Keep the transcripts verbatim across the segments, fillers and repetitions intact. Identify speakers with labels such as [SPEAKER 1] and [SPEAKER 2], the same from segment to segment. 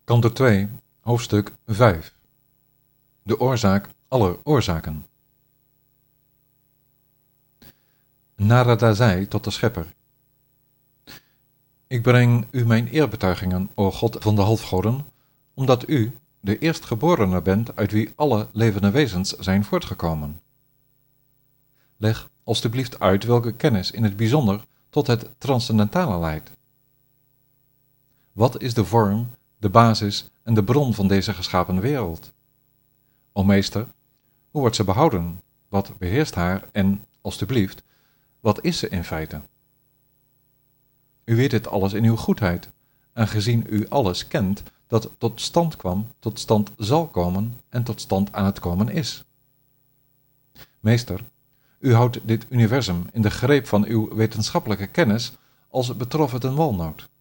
[SPEAKER 1] Kanto twee, hoofdstuk vijf. De oorzaak aller oorzaken. Narada zei tot de schepper: Ik breng u mijn eerbetuigingen, o God van de halfgoden, omdat u de eerstgeborene bent uit wie alle levende wezens zijn voortgekomen. Leg alstublieft uit welke kennis in het bijzonder tot het transcendentale leidt. Wat is de vorm, de basis en de bron van deze geschapen wereld? O meester, hoe wordt ze behouden? Wat beheerst haar en, alstublieft, wat is ze in feite? U weet dit alles in uw goedheid, en gezien u alles kent dat tot stand kwam, tot stand zal komen en tot stand aan het komen is. Meester, u houdt dit universum in de greep van uw wetenschappelijke kennis als betrof het een walnoot.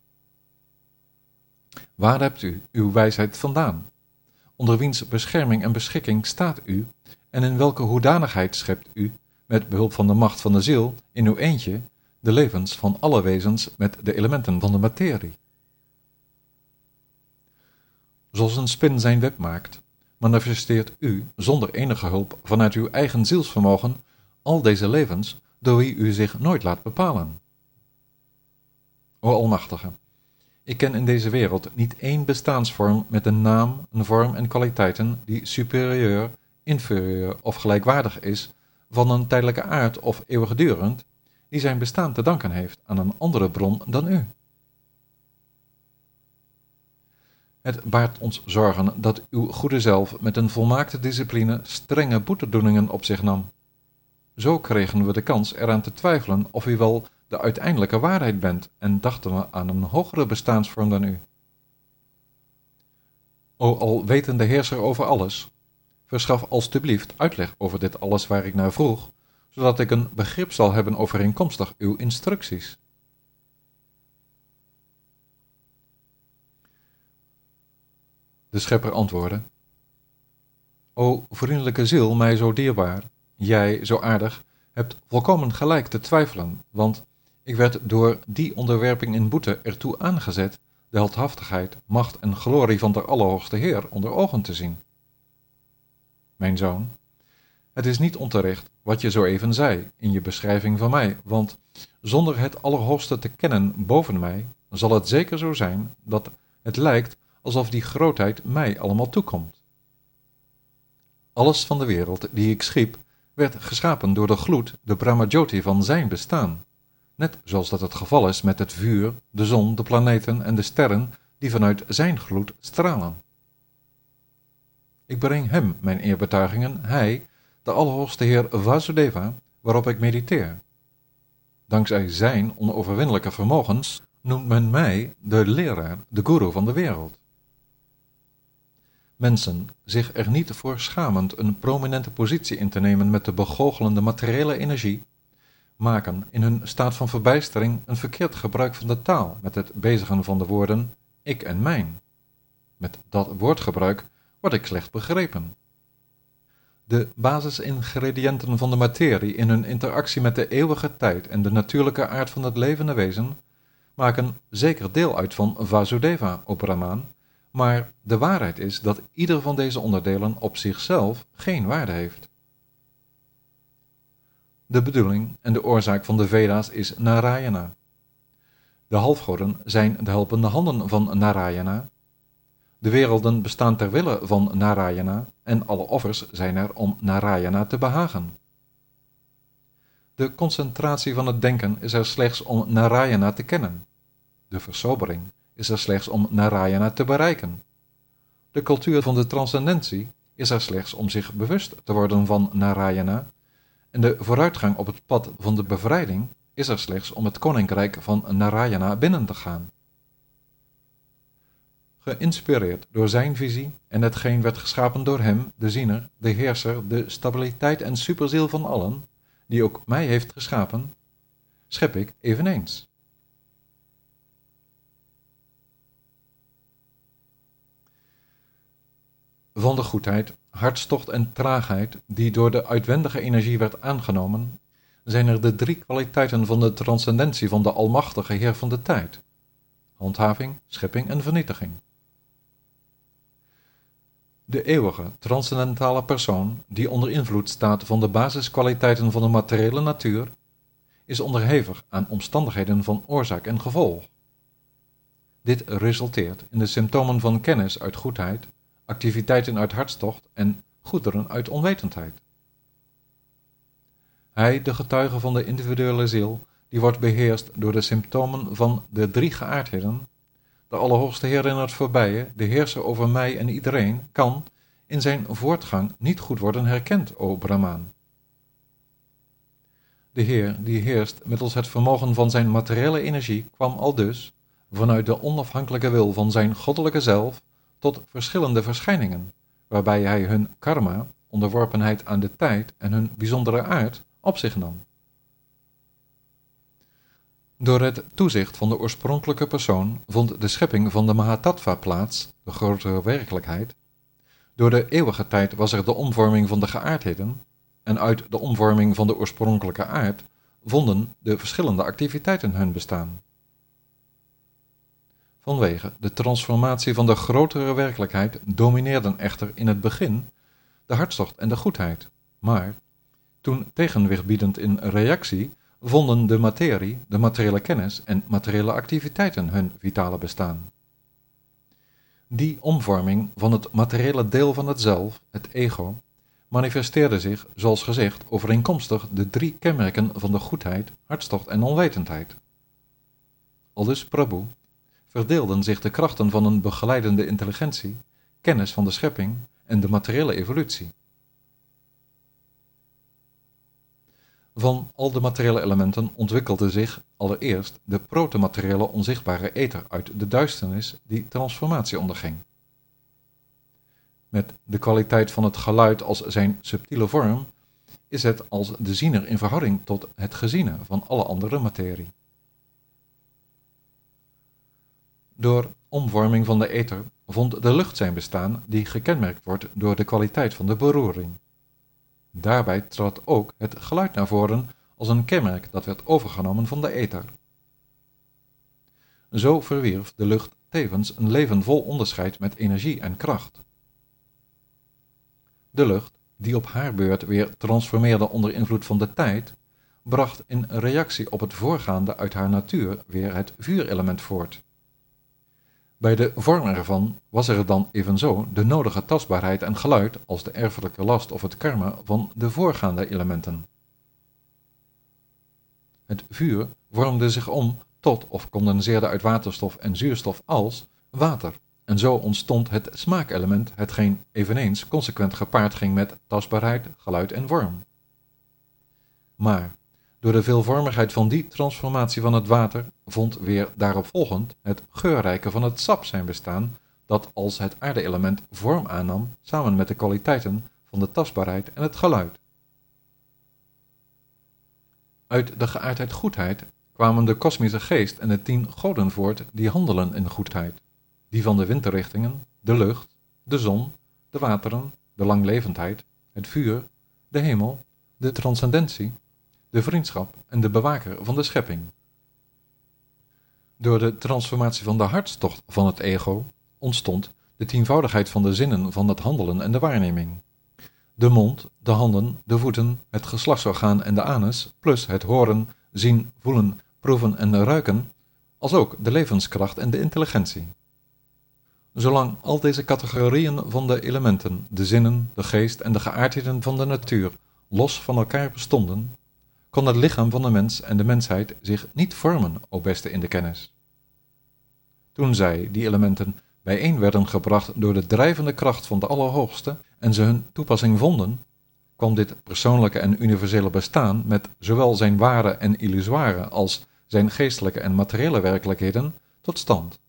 [SPEAKER 1] Waar hebt u uw wijsheid vandaan? Onder wiens bescherming en beschikking staat u, en in welke hoedanigheid schept u, met behulp van de macht van de ziel, in uw eentje, de levens van alle wezens met de elementen van de materie? Zoals een spin zijn web maakt, manifesteert u, zonder enige hulp vanuit uw eigen zielsvermogen, al deze levens, door wie u zich nooit laat bepalen. O Almachtige, ik ken in deze wereld niet één bestaansvorm met een naam, een vorm en kwaliteiten die superieur, inferieur of gelijkwaardig is, van een tijdelijke aard of eeuwigdurend, die zijn bestaan te danken heeft aan een andere bron dan u. Het baart ons zorgen dat uw goede zelf met een volmaakte discipline strenge boetedoeningen op zich nam. Zo kregen we de kans eraan te twijfelen of u wel de uiteindelijke waarheid bent en dachten we aan een hogere bestaansvorm dan u. O alwetende heerser over alles, verschaf alstublieft uitleg over dit alles waar ik naar vroeg, zodat ik een begrip zal hebben overeenkomstig uw instructies. De schepper antwoordde: O vriendelijke ziel, mij zo dierbaar, jij zo aardig, hebt volkomen gelijk te twijfelen, want ik werd door die onderwerping in boete ertoe aangezet de heldhaftigheid, macht en glorie van de Allerhoogste Heer onder ogen te zien. Mijn zoon, het is niet onterecht wat je zo even zei in je beschrijving van mij, want zonder het Allerhoogste te kennen boven mij, zal het zeker zo zijn dat het lijkt alsof die grootheid mij allemaal toekomt. Alles van de wereld die ik schiep, werd geschapen door de gloed, de Brahmajoti van zijn bestaan, net zoals dat het geval is met het vuur, de zon, de planeten en de sterren die vanuit zijn gloed stralen. Ik breng hem mijn eerbetuigingen, hij, de Allerhoogste Heer Vasudeva, waarop ik mediteer. Dankzij zijn onoverwinnelijke vermogens noemt men mij de leraar, de guru van de wereld. Mensen, zich er niet voor schamend een prominente positie in te nemen met de begoochelende materiële energie, maken in hun staat van verbijstering een verkeerd gebruik van de taal met het bezigen van de woorden ik en mijn. Met dat woordgebruik word ik slecht begrepen. De basisingrediënten van de materie in hun interactie met de eeuwige tijd en de natuurlijke aard van het levende wezen maken zeker deel uit van Vasudeva, o Brahman, maar de waarheid is dat ieder van deze onderdelen op zichzelf geen waarde heeft. De bedoeling en de oorzaak van de Veda's is Narayana. De halfgoden zijn de helpende handen van Narayana. De werelden bestaan ter wille van Narayana en alle offers zijn er om Narayana te behagen. De concentratie van het denken is er slechts om Narayana te kennen. De versobering is er slechts om Narayana te bereiken. De cultuur van de transcendentie is er slechts om zich bewust te worden van Narayana, en de vooruitgang op het pad van de bevrijding is er slechts om het koninkrijk van Narayana binnen te gaan. Geïnspireerd door zijn visie en hetgeen werd geschapen door hem, de ziener, de heerser, de stabiliteit en superziel van allen, die ook mij heeft geschapen, schep ik eveneens. Van de goedheid, hartstocht en traagheid die door de uitwendige energie werd aangenomen, zijn er de drie kwaliteiten van de transcendentie van de almachtige Heer van de tijd: handhaving, schepping en vernietiging. De eeuwige, transcendentale persoon, die onder invloed staat van de basiskwaliteiten van de materiële natuur, is onderhevig aan omstandigheden van oorzaak en gevolg. Dit resulteert in de symptomen van kennis uit goedheid, activiteiten uit hartstocht en goederen uit onwetendheid. Hij, de getuige van de individuele ziel, die wordt beheerst door de symptomen van de drie geaardheden, de Allerhoogste Heer in het voorbije, de heerser over mij en iedereen, kan in zijn voortgang niet goed worden herkend, o Brahmaan. De Heer, die heerst middels het vermogen van zijn materiële energie, kwam aldus, vanuit de onafhankelijke wil van zijn goddelijke zelf, tot verschillende verschijningen, waarbij hij hun karma, onderworpenheid aan de tijd en hun bijzondere aard, op zich nam. Door het toezicht van de oorspronkelijke persoon vond de schepping van de Mahatattva plaats, de grotere werkelijkheid. Door de eeuwige tijd was er de omvorming van de geaardheden, en uit de omvorming van de oorspronkelijke aard vonden de verschillende activiteiten hun bestaan. Vanwege de transformatie van de grotere werkelijkheid domineerden echter in het begin de hartstocht en de goedheid, maar toen tegenwicht biedend in reactie vonden de materie, de materiële kennis en materiële activiteiten hun vitale bestaan. Die omvorming van het materiële deel van het zelf, het ego, manifesteerde zich, zoals gezegd, overeenkomstig de drie kenmerken van de goedheid, hartstocht en onwetendheid. Aldus Prabhu verdeelden zich de krachten van een begeleidende intelligentie, kennis van de schepping en de materiële evolutie. Van al de materiële elementen ontwikkelde zich allereerst de protomateriële onzichtbare ether uit de duisternis die transformatie onderging. Met de kwaliteit van het geluid als zijn subtiele vorm is het als de ziener in verhouding tot het geziene van alle andere materie. Door omvorming van de ether vond de lucht zijn bestaan die gekenmerkt wordt door de kwaliteit van de beroering. Daarbij trad ook het geluid naar voren als een kenmerk dat werd overgenomen van de ether. Zo verwierf de lucht tevens een leven vol onderscheid met energie en kracht. De lucht, die op haar beurt weer transformeerde onder invloed van de tijd, bracht in reactie op het voorgaande uit haar natuur weer het vuurelement voort. Bij de vorm ervan was er dan evenzo de nodige tastbaarheid en geluid als de erfelijke last of het karma van de voorgaande elementen. Het vuur vormde zich om tot of condenseerde uit waterstof en zuurstof als water, en zo ontstond het smaakelement, hetgeen eveneens consequent gepaard ging met tastbaarheid, geluid en vorm. Maar door de veelvormigheid van die transformatie van het water vond weer daarop volgend het geurrijke van het sap zijn bestaan, dat als het aarde-element vorm aannam samen met de kwaliteiten van de tastbaarheid en het geluid. Uit de geaardheid goedheid kwamen de kosmische geest en de tien goden voort die handelen in goedheid, die van de windrichtingen, de lucht, de zon, de wateren, de langlevendheid, het vuur, de hemel, de transcendentie, de vriendschap en de bewaker van de schepping. Door de transformatie van de hartstocht van het ego ontstond de tienvoudigheid van de zinnen van het handelen en de waarneming. De mond, de handen, de voeten, het geslachtsorgaan en de anus, plus het horen, zien, voelen, proeven en ruiken, als ook de levenskracht en de intelligentie. Zolang al deze categorieën van de elementen, de zinnen, de geest en de geaardheden van de natuur los van elkaar bestonden, kon het lichaam van de mens en de mensheid zich niet vormen, o beste in de kennis. Toen zij, die elementen, bijeen werden gebracht door de drijvende kracht van de Allerhoogste en ze hun toepassing vonden, kwam dit persoonlijke en universele bestaan met zowel zijn ware en illusoire als zijn geestelijke en materiële werkelijkheden tot stand.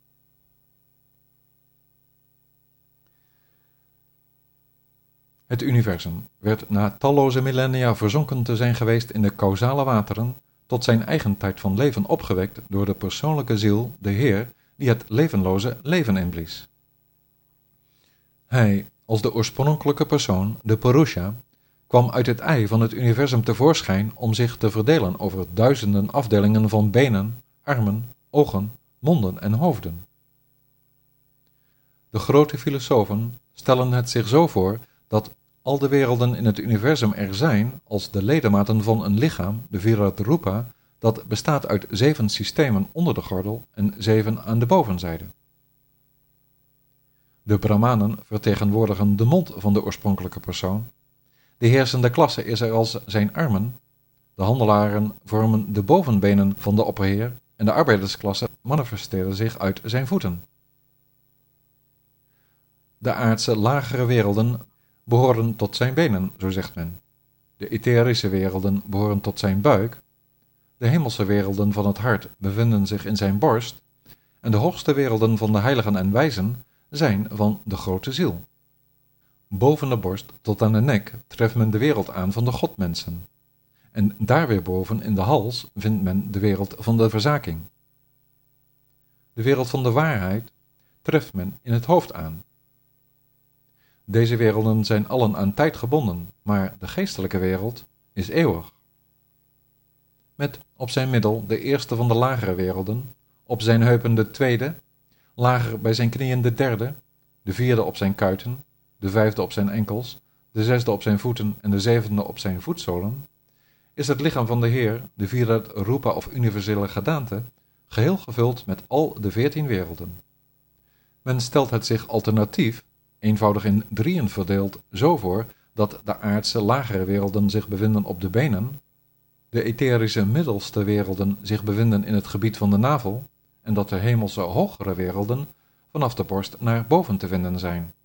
[SPEAKER 1] Het universum werd na talloze millennia verzonken te zijn geweest in de causale wateren, tot zijn eigen tijd van leven opgewekt door de persoonlijke ziel, de Heer, die het levenloze leven inblies. Hij, als de oorspronkelijke persoon, de Purusha, kwam uit het ei van het universum tevoorschijn om zich te verdelen over duizenden afdelingen van benen, armen, ogen, monden en hoofden. De grote filosofen stellen het zich zo voor dat al de werelden in het universum er zijn als de ledematen van een lichaam, de Virat Rupa, dat bestaat uit zeven systemen onder de gordel en zeven aan de bovenzijde. De Brahmanen vertegenwoordigen de mond van de oorspronkelijke persoon. De heersende klasse is er als zijn armen. De handelaren vormen de bovenbenen van de opperheer en de arbeidersklasse manifesteren zich uit zijn voeten. De aardse lagere werelden behoren tot zijn benen, zo zegt men. De etherische werelden behoren tot zijn buik. De hemelse werelden van het hart bevinden zich in zijn borst. En de hoogste werelden van de heiligen en wijzen zijn van de grote ziel. Boven de borst tot aan de nek treft men de wereld aan van de godmensen. En daar weer boven in de hals vindt men de wereld van de verzaking. De wereld van de waarheid treft men in het hoofd aan. Deze werelden zijn allen aan tijd gebonden, maar de geestelijke wereld is eeuwig. Met op zijn middel de eerste van de lagere werelden, op zijn heupen de tweede, lager bij zijn knieën de derde, de vierde op zijn kuiten, de vijfde op zijn enkels, de zesde op zijn voeten en de zevende op zijn voetzolen, is het lichaam van de Heer, de Virat Rupa of universele gedaante, geheel gevuld met al de veertien werelden. Men stelt het zich alternatief, eenvoudig in drieën verdeeld, zo voor dat de aardse lagere werelden zich bevinden op de benen, de etherische middelste werelden zich bevinden in het gebied van de navel en dat de hemelse hogere werelden vanaf de borst naar boven te vinden zijn.